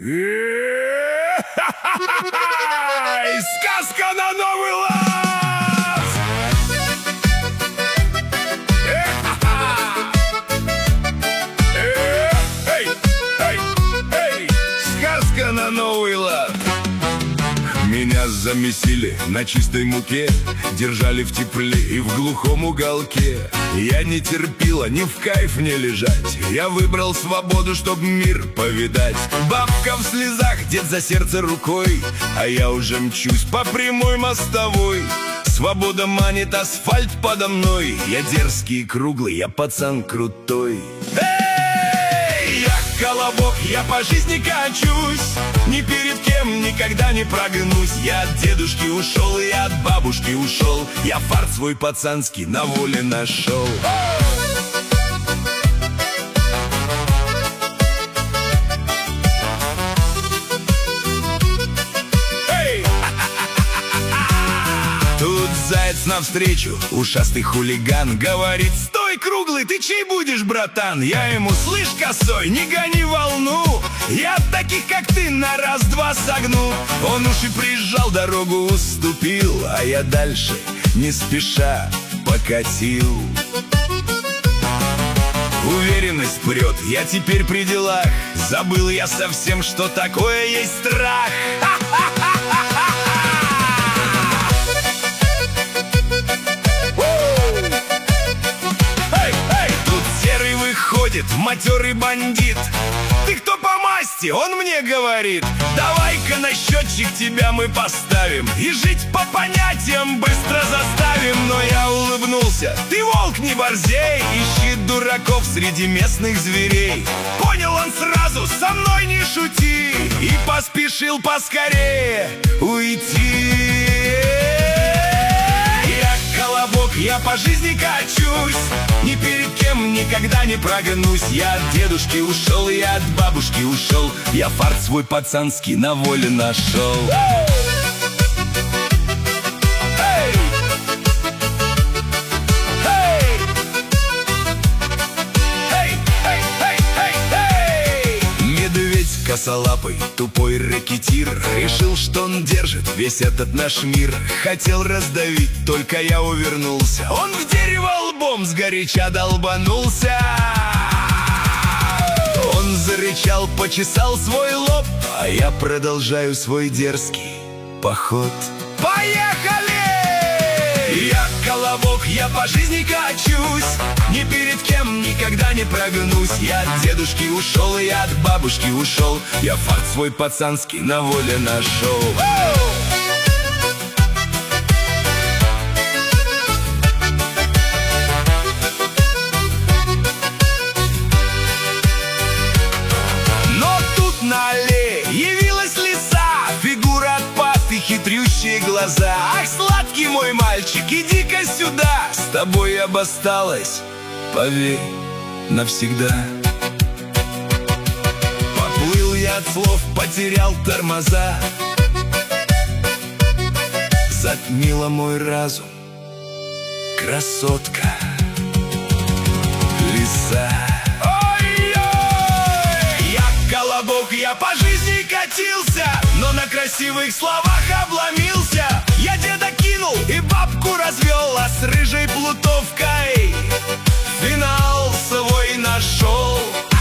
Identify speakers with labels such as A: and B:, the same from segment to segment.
A: Сказка на новый лад! Эй, эй, эй! Сказка на новый лад! Меня замесили на чистой муке, держали в тепле и в глухом уголке. Я не терпила ни в кайф не лежать, я выбрал свободу, чтоб мир повидать. Бабка в слезах, дед за сердце рукой, а я уже мчусь по прямой мостовой. Свобода манит, асфальт подо мной, я дерзкий и круглый, я пацан крутой. Я колобок, я по жизни качусь, ни перед кем никогда не прогнусь. Я от дедушки ушел, и от бабушки ушел, я фарт свой пацанский на воле нашел. Тут заяц навстречу, ушастый хулиган, говорит: стой, круглый, ты чей будешь, братан? Я ему: слышь, косой, не гони волну, я от таких, как ты, на раз-два согну. Он уж и приезжал, дорогу уступил, а я дальше не спеша покатил. Уверенность прет, я теперь при делах, забыл я совсем, что такое есть страх. Матерый бандит: ты кто по масти? Он мне говорит: давай-ка на счетчик тебя мы поставим и жить по понятиям быстро заставим. Но я улыбнулся: ты, волк, не борзей, ищи дураков среди местных зверей. Понял он сразу: со мной не шути, и поспешил поскорее уйти. Колобок, я по жизни качусь, ни перед кем никогда не прогнусь. Я от дедушки ушел, я от бабушки ушел, я фарт свой пацанский на воле нашел. Косолапый, тупой рэкетир решил, что он держит весь этот наш мир. Хотел раздавить, только я увернулся, он в дерево лбом сгоряча долбанулся. Он зарычал, почесал свой лоб, а я продолжаю свой дерзкий поход. Поехали! Я колобок, я по жизни качусь, ни перед кем никогда не прогнусь. Я от дедушки ушел, и от бабушки ушел, я фарт свой пацанский на воле нашел. Но тут на аллее явилась лиса, фигура отпад и хитрющие глаза. Ах, сладкий мой мальчик, иди-ка сюда, с тобой я бы осталась, поверь, навсегда. Поплыл я от слов, потерял тормоза, затмила мой разум красотка лиса. Ой-ой! Я колобок, я по жизни катился, но на красивых словах обломился. Я деда кинул и бабку развел, а с рыжей плутовкой финал свой нашел.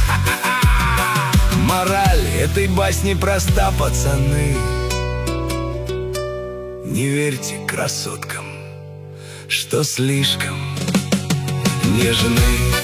A: Мораль этой басни проста, пацаны: не верьте красоткам, что слишком нежны.